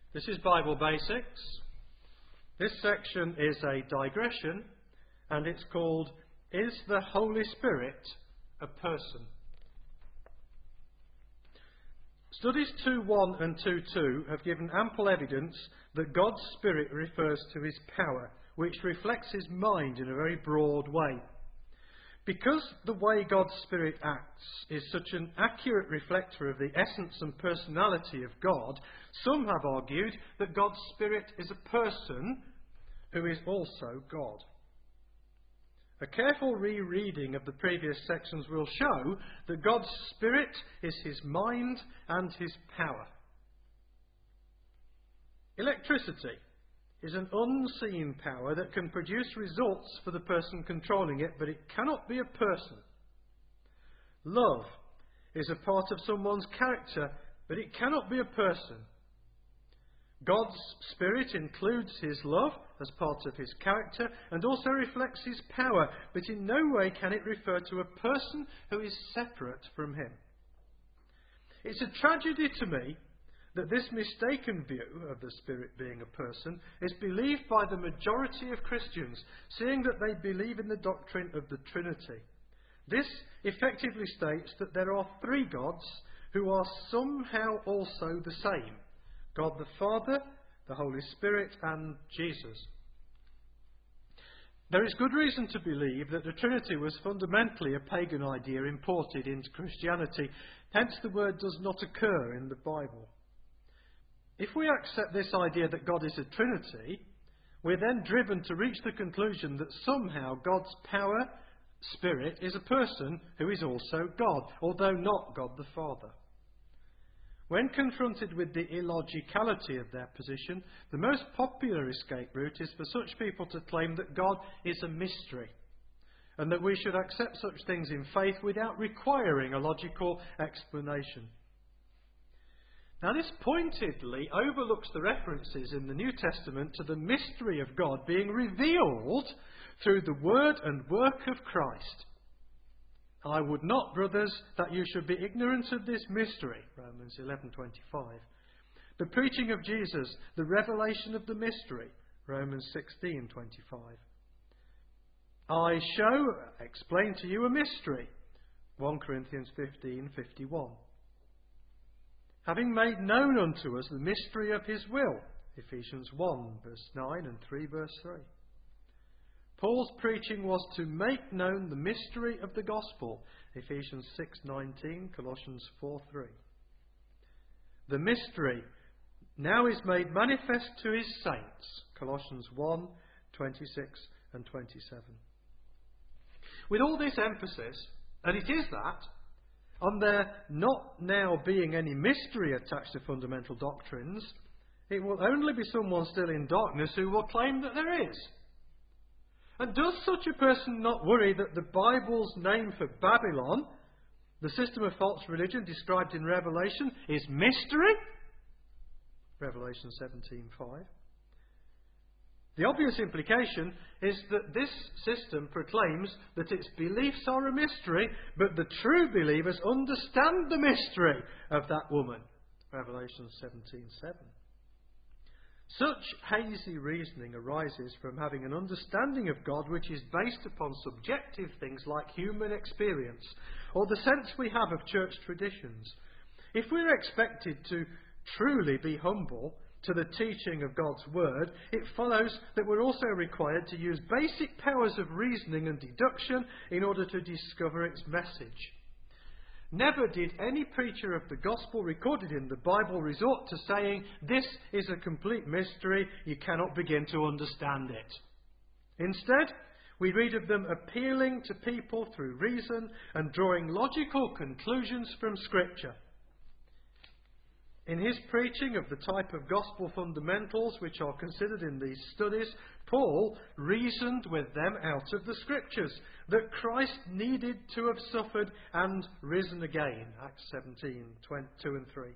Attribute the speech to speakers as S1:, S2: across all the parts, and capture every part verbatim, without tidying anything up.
S1: This is Bible Basics. This section is a digression, and it's called, Is the Holy Spirit a Person? Studies two one and two two have given ample evidence that God's Spirit refers to his power, which reflects his mind in a very broad way. Because the way God's Spirit acts is such an accurate reflector of the essence and personality of God, some have argued that God's Spirit is a person who is also God. A careful rereading of the previous sections will show that God's Spirit is his mind and his power. Electricity is an unseen power that can produce results for the person controlling it, but it cannot be a person. Love is a part of someone's character, but it cannot be a person. God's Spirit includes his love as part of his character and also reflects his power, but in no way can it refer to a person who is separate from him. It's a tragedy to me that this mistaken view of the Spirit being a person is believed by the majority of Christians, seeing that they believe in the doctrine of the Trinity. This effectively states that there are three gods who are somehow also the same: God the Father, the Holy Spirit, and Jesus. There is good reason to believe that the Trinity was fundamentally a pagan idea imported into Christianity, hence the word does not occur in the Bible. If we accept this idea that God is a Trinity, we're then driven to reach the conclusion that somehow God's power, Spirit, is a person who is also God, although not God the Father. When confronted with the illogicality of their position, the most popular escape route is for such people to claim that God is a mystery, and that we should accept such things in faith without requiring a logical explanation. Now, this pointedly overlooks the references in the New Testament to the mystery of God being revealed through the word and work of Christ. I would not, brothers, that you should be ignorant of this mystery, Romans eleven twenty-five. The preaching of Jesus, the revelation of the mystery, Romans sixteen twenty-five. I show, explain to you a mystery, First Corinthians fifteen fifty-one. Having made known unto us the mystery of his will, Ephesians one verse nine and three verse three. Paul's preaching was to make known the mystery of the gospel, Ephesians six nineteen, Colossians four three. The mystery now is made manifest to his saints, Colossians one twenty-six and twenty-seven. With all this emphasis, and it is that, on there not now being any mystery attached to fundamental doctrines, it will only be someone still in darkness who will claim that there is. And does such a person not worry that the Bible's name for Babylon, the system of false religion described in Revelation, is mystery? Revelation seventeen five. The obvious implication is that this system proclaims that its beliefs are a mystery, but the true believers understand the mystery of that woman. Revelation seventeen seven. Such hazy reasoning arises from having an understanding of God which is based upon subjective things like human experience, or the sense we have of church traditions. If we're expected to truly be humble to the teaching of God's word, it follows that we're also required to use basic powers of reasoning and deduction in order to discover its message. Never did any preacher of the gospel recorded in the Bible resort to saying, this is a complete mystery, you cannot begin to understand it. Instead, we read of them appealing to people through reason and drawing logical conclusions from Scripture. In his preaching of the type of gospel fundamentals which are considered in these studies, Paul reasoned with them out of the Scriptures that Christ needed to have suffered and risen again. Acts seventeen, two and three.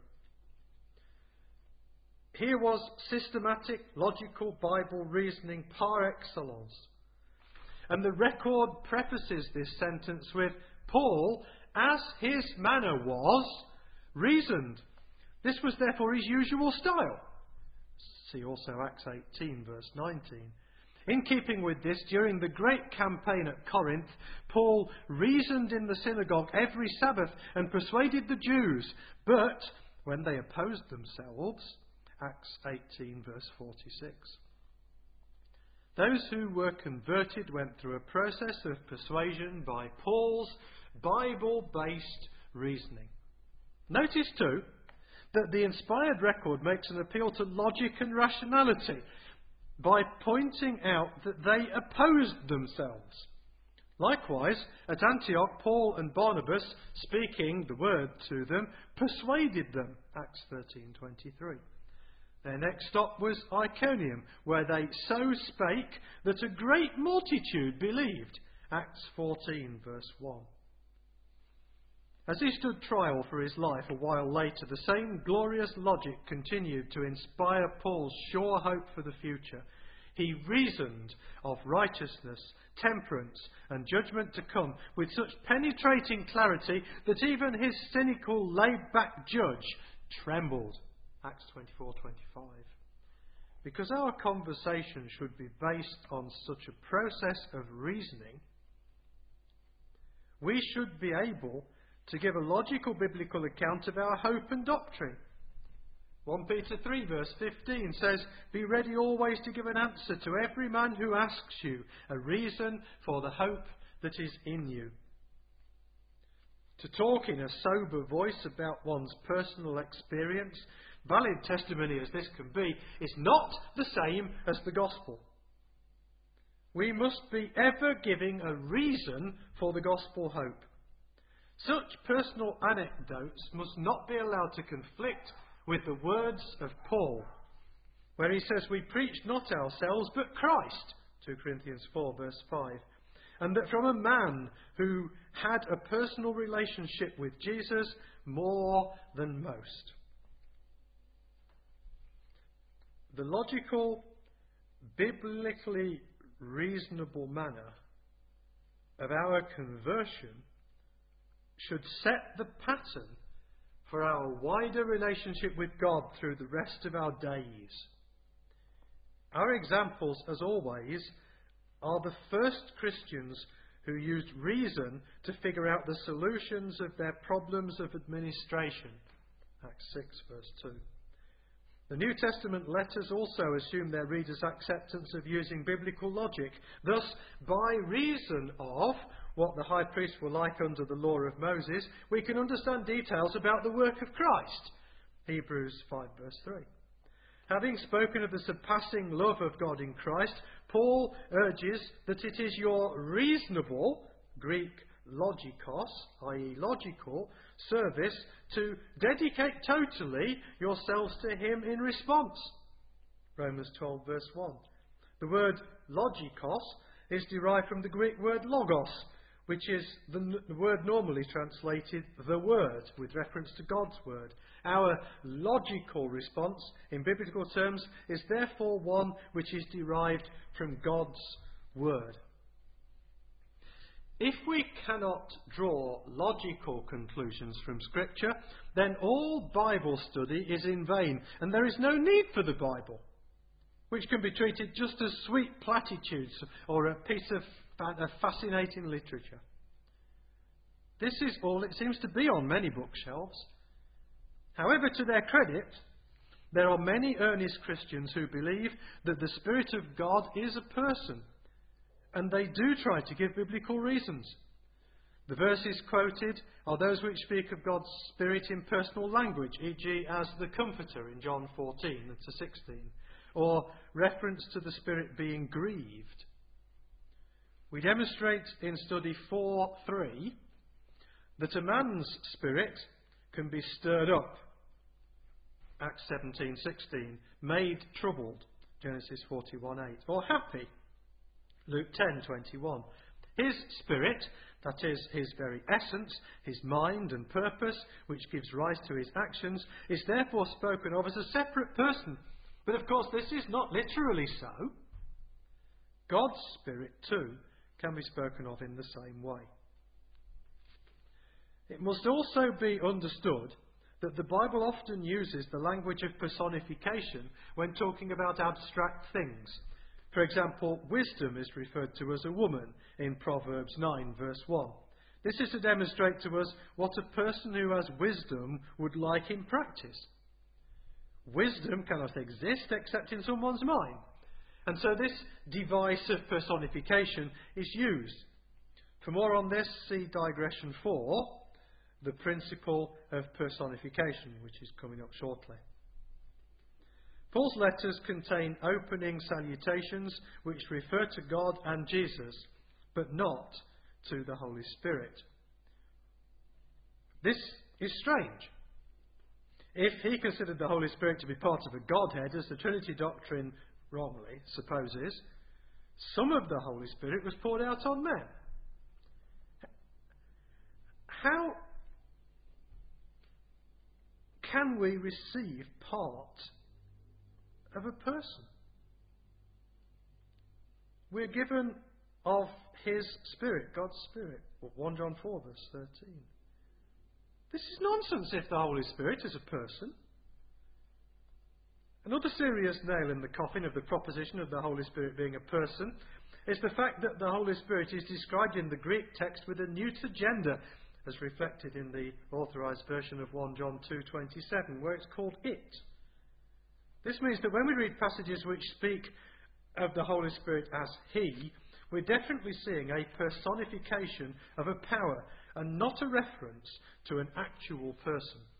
S1: Here was systematic, logical Bible reasoning par excellence. And the record prefaces this sentence with, Paul, as his manner was, reasoned. This was therefore his usual style. See also Acts eighteen, verse nineteen. In keeping with this, during the great campaign at Corinth, Paul reasoned in the synagogue every Sabbath and persuaded the Jews, but when they opposed themselves, Acts eighteen, verse forty-six. Those who were converted went through a process of persuasion by Paul's Bible-based reasoning. Notice too that the inspired record makes an appeal to logic and rationality by pointing out that they opposed themselves. Likewise, at Antioch, Paul and Barnabas, speaking the word to them, persuaded them. Acts thirteen twenty-three. Their next stop was Iconium, where they so spake that a great multitude believed. Acts fourteen, verse one. As he stood trial for his life a while later, the same glorious logic continued to inspire Paul's sure hope for the future. He reasoned of righteousness, temperance, and judgment to come with such penetrating clarity that even his cynical, laid-back judge trembled. Acts twenty-four twenty-five. Because our conversation should be based on such a process of reasoning, we should be able to give a logical biblical account of our hope and doctrine. First Peter three verse fifteen says, "Be ready always to give an answer to every man who asks you a reason for the hope that is in you." To talk in a sober voice about one's personal experience, valid testimony as this can be, is not the same as the gospel. We must be ever giving a reason for the gospel hope. Such personal anecdotes must not be allowed to conflict with the words of Paul, where he says, "We preach not ourselves, but Christ," Second Corinthians four, verse five. And that from a man who had a personal relationship with Jesus more than most. The logical, biblically reasonable manner of our conversion should set the pattern for our wider relationship with God through the rest of our days. Our examples, as always, are the first Christians who used reason to figure out the solutions of their problems of administration. Acts six, verse two. The New Testament letters also assume their readers' acceptance of using biblical logic. Thus, by reason of what the high priests were like under the law of Moses, we can understand details about the work of Christ. Hebrews five, verse three. Having spoken of the surpassing love of God in Christ, Paul urges that it is your reasonable, Greek logikos, that is logical, service to dedicate totally yourselves to him in response. Romans twelve, verse one. The word logikos is derived from the Greek word logos, which is the, the word normally translated the word, with reference to God's word. Our logical response, in biblical terms, is therefore one which is derived from God's word. If we cannot draw logical conclusions from Scripture, then all Bible study is in vain, and there is no need for the Bible, which can be treated just as sweet platitudes or a piece of a fascinating literature. This is all it seems to be on many bookshelves. However, to their credit, there are many earnest Christians who believe that the Spirit of God is a person, and they do try to give biblical reasons. The verses quoted are those which speak of God's Spirit in personal language, for example as the Comforter in John fourteen to sixteen, or reference to the Spirit being grieved. We demonstrate in study four three that a man's spirit can be stirred up, Acts seventeen sixteen, made troubled, Genesis forty-one eight, or happy, Luke ten twenty-one. His spirit, that is, his very essence, his mind and purpose, which gives rise to his actions, is therefore spoken of as a separate person. But of course this is not literally so. God's Spirit too can be spoken of in the same way. It must also be understood that the Bible often uses the language of personification when talking about abstract things. For example, wisdom is referred to as a woman in Proverbs nine, verse one. This is to demonstrate to us what a person who has wisdom would like in practice. Wisdom cannot exist except in someone's mind. And so this device of personification is used. For more on this, see digression four, the principle of personification, which is coming up shortly. Paul's letters contain opening salutations which refer to God and Jesus, but not to the Holy Spirit. This is strange. If he considered the Holy Spirit to be part of a Godhead, as the Trinity doctrine wrongly supposes, some of the Holy Spirit was poured out on men. How can we receive part of a person? We're given of his Spirit, God's Spirit. First John four, verse thirteen. This is nonsense if the Holy Spirit is a person. Another serious nail in the coffin of the proposition of the Holy Spirit being a person is the fact that the Holy Spirit is described in the Greek text with a neuter gender, as reflected in the authorised version of First John two twenty-seven, where it's called it. This means that when we read passages which speak of the Holy Spirit as he, we're definitely seeing a personification of a power and not a reference to an actual person.